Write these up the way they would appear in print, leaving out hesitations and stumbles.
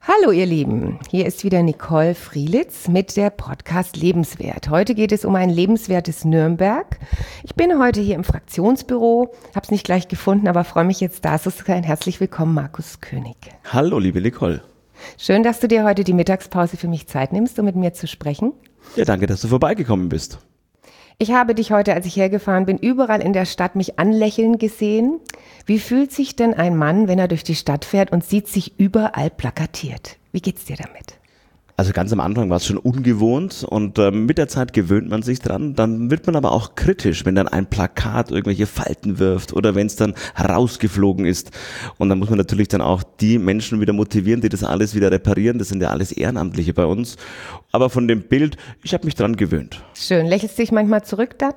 Hallo ihr Lieben, hier ist wieder Nicole Frielitz mit der Podcast Lebenswert. Heute geht es um ein lebenswertes Nürnberg. Ich bin heute hier im Fraktionsbüro, habe es nicht gleich gefunden, aber freue mich jetzt da zu sein. Herzlich willkommen, Markus König. Hallo liebe Nicole. Schön, dass du dir heute die Mittagspause für mich Zeit nimmst, um mit mir zu sprechen. Ja, danke, dass du vorbeigekommen bist. Ich habe dich heute, als ich hergefahren bin, überall in der Stadt mich anlächeln gesehen. Wie fühlt sich denn ein Mann, wenn er durch die Stadt fährt und sieht sich überall plakatiert? Wie geht's dir damit? Also ganz am Anfang war es schon ungewohnt und mit der Zeit gewöhnt man sich dran. Dann wird man aber auch kritisch, wenn dann ein Plakat irgendwelche Falten wirft oder wenn es dann herausgeflogen ist. Und dann muss man natürlich dann auch die Menschen wieder motivieren, die das alles wieder reparieren. Das sind ja alles Ehrenamtliche bei uns. Aber von dem Bild, ich habe mich dran gewöhnt. Schön. Lächelst du dich manchmal zurück da?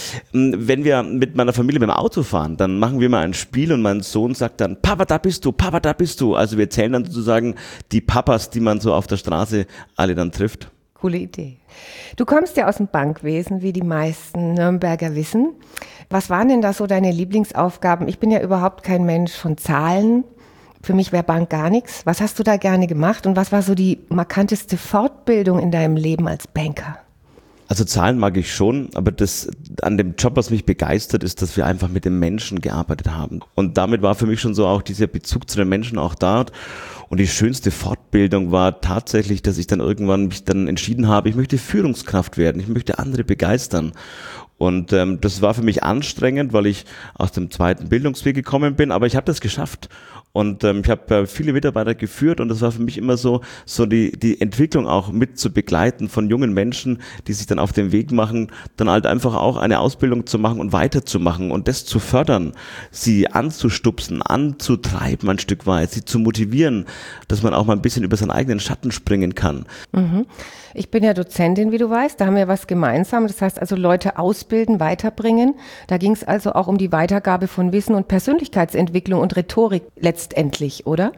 Wenn wir mit meiner Familie mit dem Auto fahren, dann machen wir mal ein Spiel und mein Sohn sagt dann, Papa, da bist du, Papa, da bist du. Also wir zählen dann sozusagen die Papas, die man so auf der Straße alle dann trifft. Coole Idee. Du kommst ja aus dem Bankwesen, wie die meisten Nürnberger wissen. Was waren denn da so deine Lieblingsaufgaben? Ich bin ja überhaupt kein Mensch von Zahlen. Für mich wäre Bank gar nichts. Was hast du da gerne gemacht und was war so die markanteste Fortbildung in deinem Leben als Banker? Also Zahlen mag ich schon, aber das an dem Job, was mich begeistert, ist, dass wir einfach mit den Menschen gearbeitet haben. Und damit war für mich schon so auch dieser Bezug zu den Menschen auch da. Und die schönste Fortbildung war tatsächlich, dass ich dann irgendwann mich dann entschieden habe, ich möchte Führungskraft werden, ich möchte andere begeistern. Und das war für mich anstrengend, weil ich aus dem zweiten Bildungsweg gekommen bin, aber ich habe das geschafft. Und ich habe viele Mitarbeiter geführt und das war für mich immer so die Entwicklung auch mit zu begleiten von jungen Menschen, die sich dann auf den Weg machen, dann halt einfach auch eine Ausbildung zu machen und weiterzumachen und das zu fördern, sie anzustupsen, anzutreiben ein Stück weit, sie zu motivieren, dass man auch mal ein bisschen über seinen eigenen Schatten springen kann. Mhm. Ich bin ja Dozentin, wie du weißt, da haben wir was gemeinsam. Das heißt also Leute ausbilden, weiterbringen. Da ging es also auch um die Weitergabe von Wissen und Persönlichkeitsentwicklung und Rhetorik letztendlich, oder?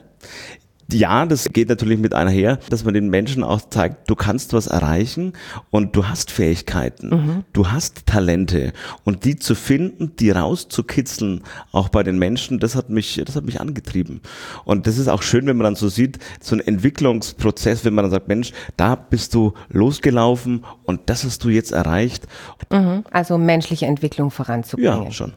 Ja, das geht natürlich mit einher, dass man den Menschen auch zeigt, du kannst was erreichen und du hast Fähigkeiten, du hast Talente und die zu finden, die rauszukitzeln, auch bei den Menschen, das hat mich angetrieben. Und das ist auch schön, wenn man dann so sieht, so ein Entwicklungsprozess, wenn man dann sagt, Mensch, da bist du losgelaufen und das hast du jetzt erreicht. Also menschliche Entwicklung voranzubringen. Ja, schon.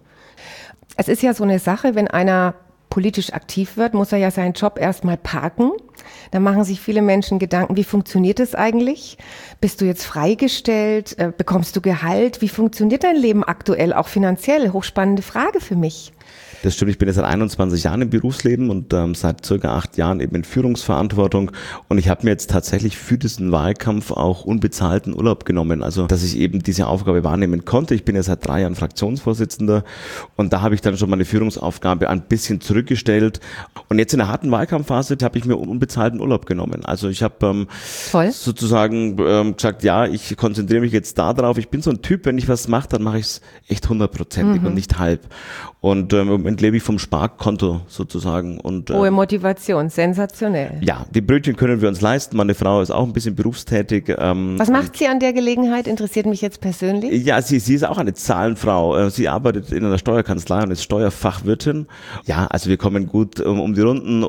Es ist ja so eine Sache, wenn einer politisch aktiv wird, muss er ja seinen Job erstmal parken. Da machen sich viele Menschen Gedanken, wie funktioniert das eigentlich? Bist du jetzt freigestellt? Bekommst du Gehalt? Wie funktioniert dein Leben aktuell, auch finanziell? Hochspannende Frage für mich. Das stimmt, ich bin jetzt seit 21 Jahren im Berufsleben und seit circa 8 Jahren eben in Führungsverantwortung und ich habe mir jetzt tatsächlich für diesen Wahlkampf auch unbezahlten Urlaub genommen, also dass ich eben diese Aufgabe wahrnehmen konnte. Ich bin ja seit 3 Jahren Fraktionsvorsitzender und da habe ich dann schon meine Führungsaufgabe ein bisschen zurückgestellt und jetzt in der harten Wahlkampfphase habe ich mir unbezahlten Urlaub genommen. Also ich habe sozusagen gesagt, ja, ich konzentriere mich jetzt da drauf. Ich bin so ein Typ, wenn ich was mache, dann mache ich es echt 100%ig und nicht halb. Und im Moment lebe ich vom Sparkonto sozusagen. Und hohe Motivation, sensationell. Ja, die Brötchen können wir uns leisten. Meine Frau ist auch ein bisschen berufstätig. Was macht sie an der Gelegenheit? Interessiert mich jetzt persönlich. Ja, sie ist auch eine Zahlenfrau. Sie arbeitet in einer Steuerkanzlei und ist Steuerfachwirtin. Ja, also wir kommen gut um die Runden.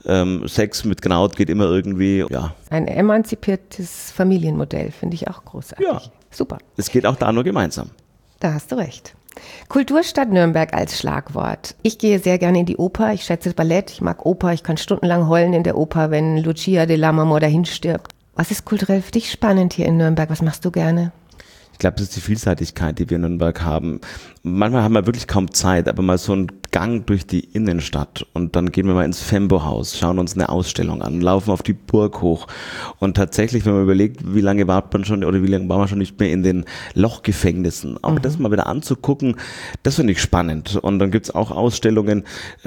Sex mit Knaut geht immer irgendwie, ja. Ein emanzipiertes Familienmodell, finde ich auch großartig. Ja. Super. Es geht auch da nur gemeinsam. Da hast du recht. Kulturstadt Nürnberg als Schlagwort. Ich gehe sehr gerne in die Oper, ich schätze Ballett, ich mag Oper, ich kann stundenlang heulen in der Oper, wenn Lucia de Lammermoor dahin stirbt. Was ist kulturell für dich spannend hier in Nürnberg? Was machst du gerne? Ich glaube, das ist die Vielseitigkeit, die wir in Nürnberg haben. Manchmal haben wir wirklich kaum Zeit, aber mal so ein Gang durch die Innenstadt und dann gehen wir mal ins Fembo-Haus, schauen uns eine Ausstellung an, laufen auf die Burg hoch und tatsächlich, wenn man überlegt, wie lange war man schon nicht mehr in den Lochgefängnissen, auch das mal wieder anzugucken, das finde ich spannend. Und dann gibt's auch Ausstellungen,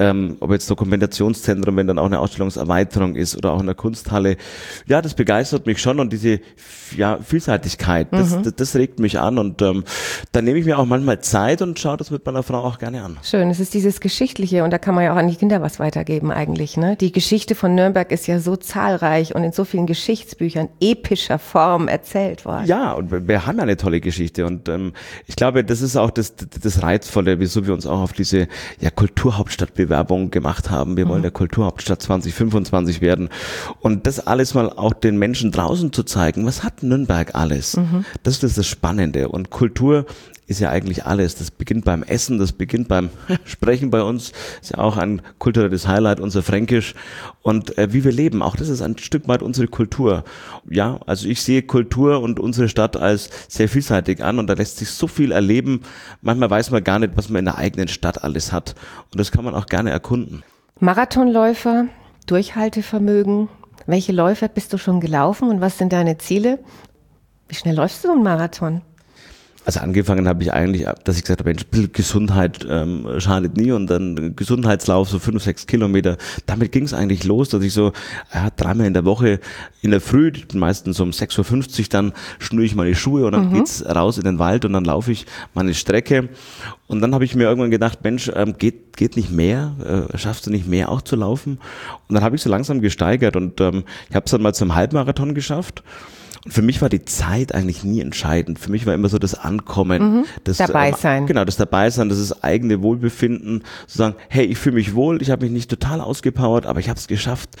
ob jetzt Dokumentationszentrum, wenn dann auch eine Ausstellungserweiterung ist oder auch in der Kunsthalle, ja, das begeistert mich schon und diese Vielseitigkeit, das regt mich an und dann nehme ich mir auch manchmal Zeit und schaue das mit meiner Frau auch gerne an. Schön, es ist dieses dieses Geschichtliche und da kann man ja auch an die Kinder was weitergeben eigentlich. Ne? Die Geschichte von Nürnberg ist ja so zahlreich und in so vielen Geschichtsbüchern epischer Form erzählt worden. Ja, und wir haben ja eine tolle Geschichte und ich glaube, das ist auch das Reizvolle, wieso wir uns auch auf diese Kulturhauptstadtbewerbung gemacht haben. Wir wollen der Kulturhauptstadt 2025 werden und das alles mal auch den Menschen draußen zu zeigen. Was hat Nürnberg alles? Das ist das Spannende und Kultur ist ja eigentlich alles. Das beginnt beim Essen, das beginnt beim Sprechen bei uns. Ist ja auch ein kulturelles Highlight, unser Fränkisch. Und wie wir leben, auch das ist ein Stück weit unsere Kultur. Ja, also ich sehe Kultur und unsere Stadt als sehr vielseitig an und da lässt sich so viel erleben. Manchmal weiß man gar nicht, was man in der eigenen Stadt alles hat. Und das kann man auch gerne erkunden. Marathonläufer, Durchhaltevermögen. Welche Läufe bist du schon gelaufen und was sind deine Ziele? Wie schnell läufst du so einen Marathon? Also angefangen habe ich eigentlich, dass ich gesagt habe, Mensch, Gesundheit schadet nie und dann Gesundheitslauf, so 5-6 Kilometer. Damit ging es eigentlich los, dass ich so 3-mal in der Woche in der Früh, meistens um 6:50 Uhr, dann schnüre ich meine Schuhe und dann geht's raus in den Wald und dann laufe ich meine Strecke. Und dann habe ich mir irgendwann gedacht, Mensch, geht nicht mehr? Schaffst du nicht mehr auch zu laufen? Und dann habe ich so langsam gesteigert und ich habe es dann mal zum Halbmarathon geschafft. Und für mich war die Zeit eigentlich nie entscheidend. Für mich war immer so das Ankommen, das Dabeisein. Genau, das Dabeisein, das ist eigene Wohlbefinden, zu sagen, hey, ich fühle mich wohl, ich habe mich nicht total ausgepowert, aber ich habe es geschafft.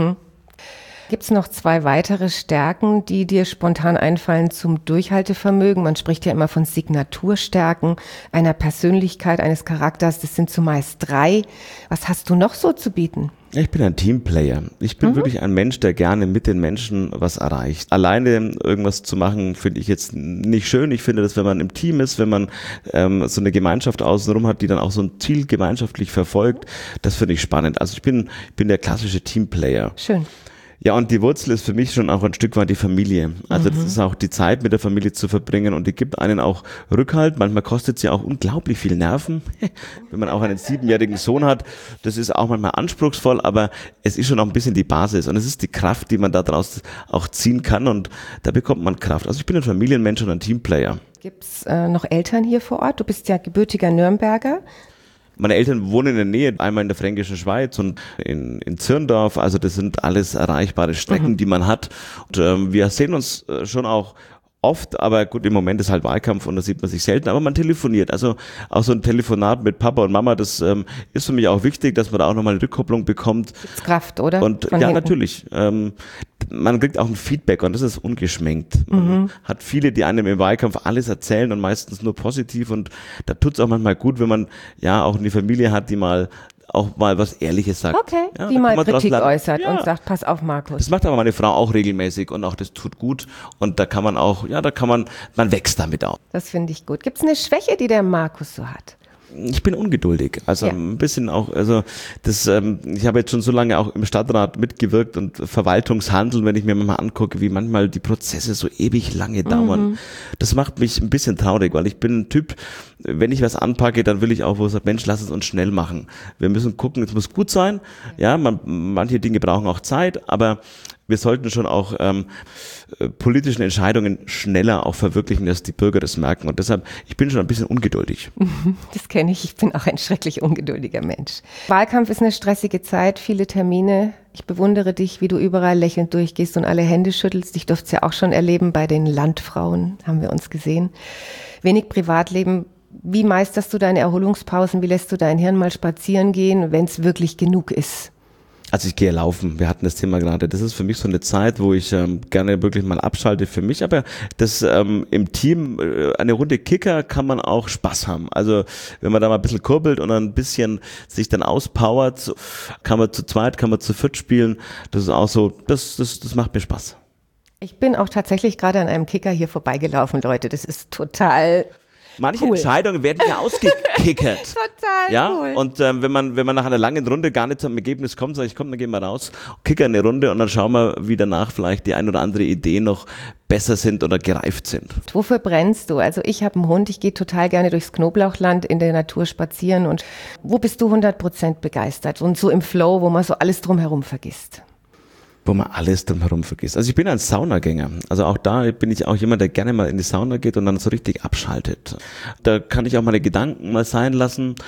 Gibt es noch 2 weitere Stärken, die dir spontan einfallen zum Durchhaltevermögen? Man spricht ja immer von Signaturstärken einer Persönlichkeit, eines Charakters. Das sind zumeist 3. Was hast du noch so zu bieten? Ich bin ein Teamplayer. Ich bin wirklich ein Mensch, der gerne mit den Menschen was erreicht. Alleine irgendwas zu machen, finde ich jetzt nicht schön. Ich finde, dass wenn man im Team ist, wenn man so eine Gemeinschaft außenrum hat, die dann auch so ein Ziel gemeinschaftlich verfolgt, das finde ich spannend. Also ich bin der klassische Teamplayer. Schön. Ja, und die Wurzel ist für mich schon auch ein Stück weit die Familie. Also das ist auch die Zeit mit der Familie zu verbringen und die gibt einen auch Rückhalt. Manchmal kostet sie auch unglaublich viel Nerven, wenn man auch einen 7-jährigen Sohn hat. Das ist auch manchmal anspruchsvoll, aber es ist schon auch ein bisschen die Basis und es ist die Kraft, die man daraus auch ziehen kann und da bekommt man Kraft. Also ich bin ein Familienmensch und ein Teamplayer. Gibt es noch Eltern hier vor Ort? Du bist ja gebürtiger Nürnberger. Meine Eltern wohnen in der Nähe, einmal in der Fränkischen Schweiz und in Zirndorf. Also das sind alles erreichbare Strecken, die man hat. Und wir sehen uns schon auch oft, aber gut, im Moment ist halt Wahlkampf und da sieht man sich selten, aber man telefoniert. Also auch so ein Telefonat mit Papa und Mama, das ist für mich auch wichtig, dass man da auch nochmal eine Rückkopplung bekommt. Gibt's Kraft, oder? Und Von ja, hinten. natürlich. Man kriegt auch ein Feedback und das ist ungeschminkt. Man hat viele, die einem im Wahlkampf alles erzählen und meistens nur positiv und da tut's auch manchmal gut, wenn man ja auch eine Familie hat, die auch mal was Ehrliches sagt. Okay, ja, die da mal kann man draus Kritik lernen. äußert Ja. und sagt, pass auf, Markus. Das macht aber meine Frau auch regelmäßig und auch das tut gut und da kann man auch, man wächst damit auch. Das finde ich gut. Gibt es eine Schwäche, die der Markus so hat? Ich bin ungeduldig, also Ja. ein bisschen auch, also das, ich habe jetzt schon so lange auch im Stadtrat mitgewirkt und Verwaltungshandeln, wenn ich mir mal angucke, wie manchmal die Prozesse so ewig lange dauern. Das macht mich ein bisschen traurig, weil ich bin ein Typ, wenn ich was anpacke, dann will ich auch, wo ich sage, Mensch, lass es uns schnell machen. Wir müssen gucken, es muss gut sein, ja, manche Dinge brauchen auch Zeit, aber wir sollten schon auch politischen Entscheidungen schneller auch verwirklichen, dass die Bürger das merken. Und deshalb, ich bin schon ein bisschen ungeduldig. Das kenne ich. Ich bin auch ein schrecklich ungeduldiger Mensch. Wahlkampf ist eine stressige Zeit, viele Termine. Ich bewundere dich, wie du überall lächelnd durchgehst und alle Hände schüttelst. Ich durfte es ja auch schon erleben bei den Landfrauen, haben wir uns gesehen. Wenig Privatleben. Wie meisterst du deine Erholungspausen? Wie lässt du dein Hirn mal spazieren gehen, wenn es wirklich genug ist? Also ich gehe laufen, wir hatten das Thema gerade, das ist für mich so eine Zeit, wo ich gerne wirklich mal abschalte für mich, aber das im Team, eine Runde Kicker kann man auch Spaß haben. Also wenn man da mal ein bisschen kurbelt und ein bisschen sich dann auspowert, kann man zu zweit, kann man zu viert spielen, das ist auch so, das macht mir Spaß. Ich bin auch tatsächlich gerade an einem Kicker hier vorbeigelaufen, Leute. Das ist total Manche cool. Entscheidungen werden ja ausgekickert. Total ja? cool. Und wenn man nach einer langen Runde gar nicht zum Ergebnis kommt, sage ich, komm, dann gehen wir raus, kicker eine Runde und dann schauen wir, wie danach vielleicht die ein oder andere Idee noch besser sind oder gereift sind. Wofür brennst du? Also ich habe einen Hund, ich gehe total gerne durchs Knoblauchland in der Natur spazieren. Und wo bist du 100% begeistert? Und so im Flow, wo man so alles drumherum vergisst? Wo man alles drumherum vergisst. Also ich bin ein Saunagänger. Also auch da bin ich auch jemand, der gerne mal in die Sauna geht und dann so richtig abschaltet. Da kann ich auch meine Gedanken mal sein lassen.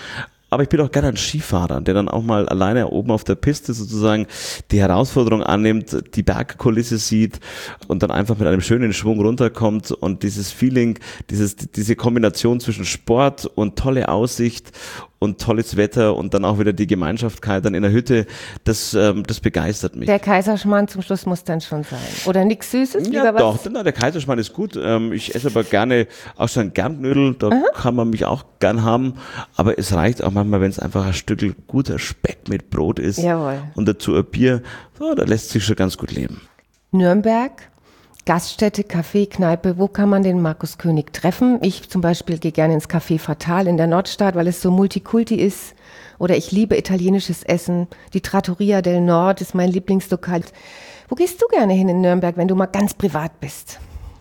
aber ich bin auch gerne ein Skifahrer, der dann auch mal alleine oben auf der Piste sozusagen die Herausforderung annimmt, die Bergkulisse sieht und dann einfach mit einem schönen Schwung runterkommt und dieses Feeling, diese Kombination zwischen Sport und tolle Aussicht und tolles Wetter und dann auch wieder die Gemeinschaftkeit dann in der Hütte, das begeistert mich. Der Kaiserschmarrn zum Schluss muss dann schon sein. Oder nichts Süßes? Ja, doch, der Kaiserschmarrn ist gut. Ich esse aber gerne auch so ein Germknödel, da kann man mich auch gern haben. Aber es reicht auch manchmal, wenn es einfach ein Stück guter Speck mit Brot ist. Jawohl. Und dazu ein Bier, so, da lässt sich schon ganz gut leben. Nürnberg, Gaststätte, Café, Kneipe, wo kann man den Markus König treffen? Ich zum Beispiel gehe gerne ins Café Fatal in der Nordstadt, weil es so Multikulti ist. Oder ich liebe italienisches Essen. Die Trattoria del Nord ist mein Lieblingslokal. Wo gehst du gerne hin in Nürnberg, wenn du mal ganz privat bist?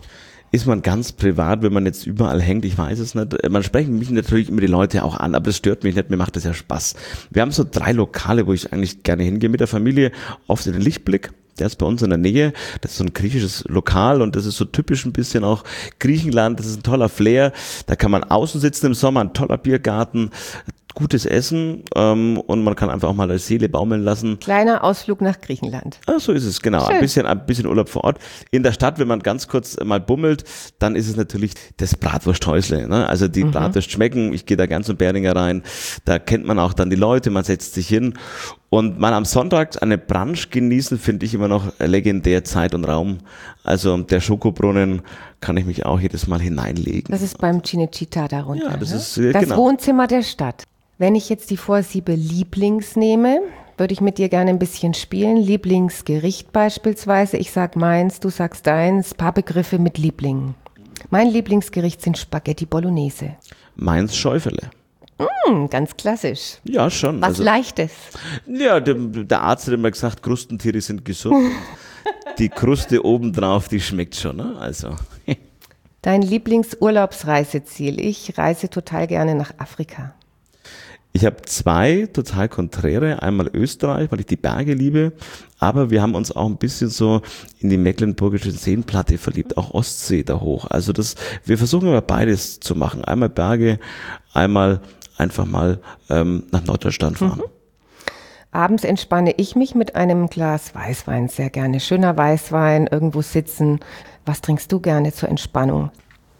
Ist man ganz privat, wenn man jetzt überall hängt? Ich weiß es nicht. Man sprechen mich natürlich immer die Leute auch an, aber das stört mich nicht, mir macht das ja Spaß. Wir haben so 3 Lokale, wo ich eigentlich gerne hingehe mit der Familie. Oft in den Lichtblick. Der ist bei uns in der Nähe, das ist so ein griechisches Lokal und das ist so typisch ein bisschen auch Griechenland, das ist ein toller Flair, da kann man außen sitzen im Sommer, ein toller Biergarten, gutes Essen und man kann einfach auch mal die Seele baumeln lassen. Kleiner Ausflug nach Griechenland. So ist es, genau. Ein bisschen Urlaub vor Ort. In der Stadt, wenn man ganz kurz mal bummelt, dann ist es natürlich das Bratwursthäusle. Ne? Also die Bratwurst schmecken, ich gehe da ganz zum Beringer rein, da kennt man auch dann die Leute, man setzt sich hin. Und mal am Sonntag eine Brunch genießen, finde ich immer noch legendär, Zeit und Raum. Also der Schokobrunnen kann ich mich auch jedes Mal hineinlegen. Das ist beim Cinecittà darunter. Ja, das ist das genau. Wohnzimmer der Stadt. Wenn ich jetzt die Vorsiebe Lieblings nehme, würde ich mit dir gerne ein bisschen spielen. Lieblingsgericht beispielsweise. Ich sag meins, du sagst deins. Paar Begriffe mit Lieblingen. Mein Lieblingsgericht sind Spaghetti Bolognese. Meins Schäufele. Ganz klassisch. Ja, schon. Was Leichtes. Ja, der Arzt hat immer gesagt, Krustentiere sind gesund. Die Kruste obendrauf, die schmeckt schon. Ne? Also. Dein Lieblingsurlaubsreiseziel? Ich reise total gerne nach Afrika. Ich habe 2 total konträre. Einmal Österreich, weil ich die Berge liebe. Aber wir haben uns auch ein bisschen so in die mecklenburgische Seenplatte verliebt. Auch Ostsee da hoch. Also wir versuchen immer beides zu machen. Einmal Berge, einmal einfach mal nach Norddeutschland fahren. Abends entspanne ich mich mit einem Glas Weißwein sehr gerne. Schöner Weißwein, irgendwo sitzen. Was trinkst du gerne zur Entspannung?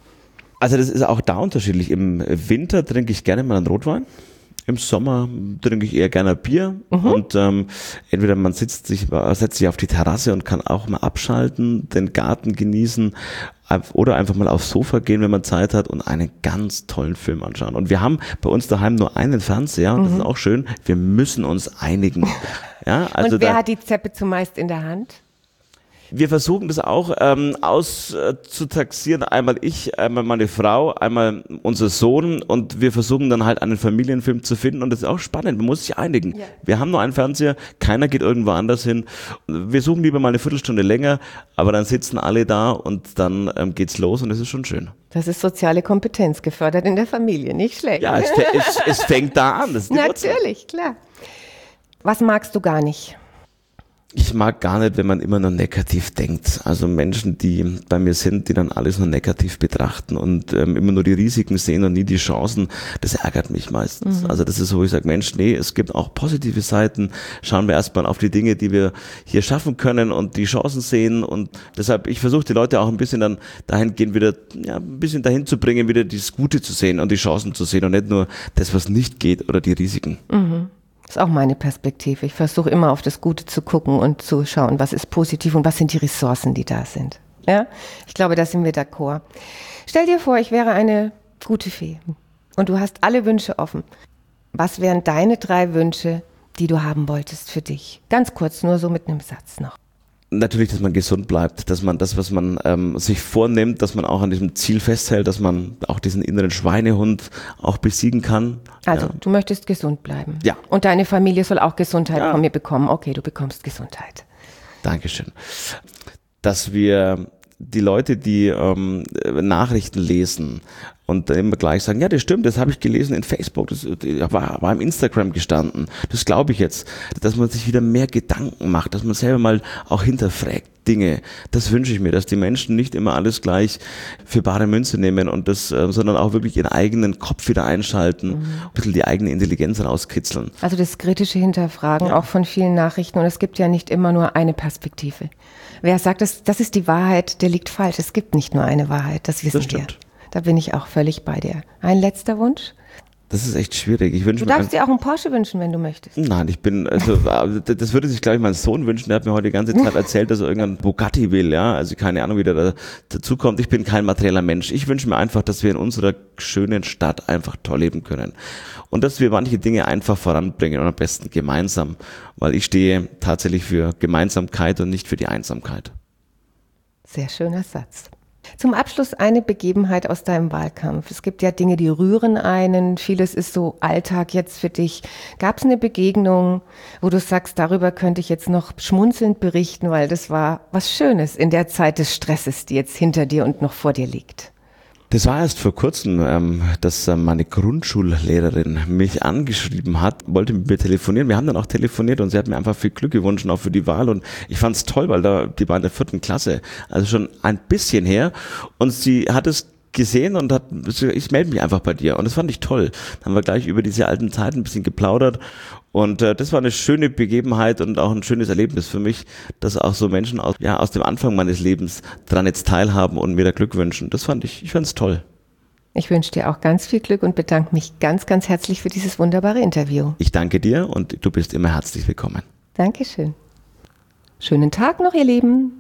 Also das ist auch da unterschiedlich. Im Winter trinke ich gerne mal einen Rotwein. Im Sommer trinke ich eher gerne Bier und entweder man setzt sich auf die Terrasse und kann auch mal abschalten, den Garten genießen oder einfach mal aufs Sofa gehen, wenn man Zeit hat und einen ganz tollen Film anschauen. Und wir haben bei uns daheim nur einen Fernseher und das ist auch schön, wir müssen uns einigen. Ja, also und wer hat die Zeppe zumeist in der Hand? Wir versuchen das auch auszutaxieren. Einmal ich, einmal meine Frau, einmal unser Sohn und wir versuchen dann halt einen Familienfilm zu finden und das ist auch spannend. Man muss sich einigen. Ja. Wir haben nur einen Fernseher, keiner geht irgendwo anders hin. Wir suchen lieber mal eine Viertelstunde länger, aber dann sitzen alle da und dann geht's los und das ist schon schön. Das ist soziale Kompetenz gefördert in der Familie, nicht schlecht. Ja, es fängt da an. Das ist die Natürlich, klar. Was magst du gar nicht? Ich mag gar nicht, wenn man immer nur negativ denkt. Also Menschen, die bei mir sind, die dann alles nur negativ betrachten und immer nur die Risiken sehen und nie die Chancen, das ärgert mich meistens. Also das ist so, wo ich sage, Mensch, nee, es gibt auch positive Seiten. Schauen wir erstmal auf die Dinge, die wir hier schaffen können und die Chancen sehen. Und deshalb, ich versuche die Leute auch ein bisschen dann dahingehend wieder, ein bisschen dahin zu bringen, wieder das Gute zu sehen und die Chancen zu sehen und nicht nur das, was nicht geht oder die Risiken. Das ist auch meine Perspektive. Ich versuche immer auf das Gute zu gucken und zu schauen, was ist positiv und was sind die Ressourcen, die da sind. Ja? Ich glaube, da sind wir d'accord. Stell dir vor, ich wäre eine gute Fee und du hast alle Wünsche offen. Was wären deine 3 Wünsche, die du haben wolltest für dich? Ganz kurz, nur so mit einem Satz noch. Natürlich, dass man gesund bleibt, dass man das, was man sich vornimmt, dass man auch an diesem Ziel festhält, dass man auch diesen inneren Schweinehund auch besiegen kann. Also, du möchtest gesund bleiben. Ja. Und deine Familie soll auch Gesundheit von mir bekommen. Okay, du bekommst Gesundheit. Dankeschön. Dass wir die Leute, die Nachrichten lesen und dann immer gleich sagen, ja, das stimmt, das habe ich gelesen in Facebook, das war im Instagram gestanden, das glaube ich jetzt, dass man sich wieder mehr Gedanken macht, dass man selber mal auch hinterfragt, Dinge. Das wünsche ich mir, dass die Menschen nicht immer alles gleich für bare Münze nehmen und sondern auch wirklich ihren eigenen Kopf wieder einschalten, ein bisschen die eigene Intelligenz rauskitzeln. Also das kritische Hinterfragen auch von vielen Nachrichten, und es gibt ja nicht immer nur eine Perspektive. Wer sagt, das ist die Wahrheit, der liegt falsch. Es gibt nicht nur eine Wahrheit, das wissen wir. Da bin ich auch völlig bei dir. Ein letzter Wunsch? Das ist echt schwierig. Du darfst dir auch einen Porsche wünschen, wenn du möchtest. Nein, das würde sich, glaube ich, mein Sohn wünschen. Der hat mir heute die ganze Zeit erzählt, dass er irgendein Bugatti will, ja. Also keine Ahnung, wie der dazu kommt. Ich bin kein materieller Mensch. Ich wünsche mir einfach, dass wir in unserer schönen Stadt einfach toll leben können. Und dass wir manche Dinge einfach voranbringen und am besten gemeinsam. Weil ich stehe tatsächlich für Gemeinsamkeit und nicht für die Einsamkeit. Sehr schöner Satz. Zum Abschluss eine Begebenheit aus deinem Wahlkampf. Es gibt ja Dinge, die rühren einen. Vieles ist so Alltag jetzt für dich. Gab es eine Begegnung, wo du sagst, darüber könnte ich jetzt noch schmunzelnd berichten, weil das war was Schönes in der Zeit des Stresses, die jetzt hinter dir und noch vor dir liegt? Das war erst vor kurzem, dass meine Grundschullehrerin mich angeschrieben hat, wollte mit mir telefonieren. Wir haben dann auch telefoniert und sie hat mir einfach viel Glück gewünscht, auch für die Wahl. Und ich fand es toll, weil die war in der 4. Klasse, also schon ein bisschen her. Und sie hat es gesehen und hat gesagt, ich melde mich einfach bei dir. Und das fand ich toll. Dann haben wir gleich über diese alten Zeiten ein bisschen geplaudert. Und das war eine schöne Begebenheit und auch ein schönes Erlebnis für mich, dass auch so Menschen aus dem Anfang meines Lebens dran jetzt teilhaben und mir da Glück wünschen. Ich fand es toll. Ich wünsche dir auch ganz viel Glück und bedanke mich ganz, ganz herzlich für dieses wunderbare Interview. Ich danke dir und du bist immer herzlich willkommen. Dankeschön. Schönen Tag noch, ihr Lieben.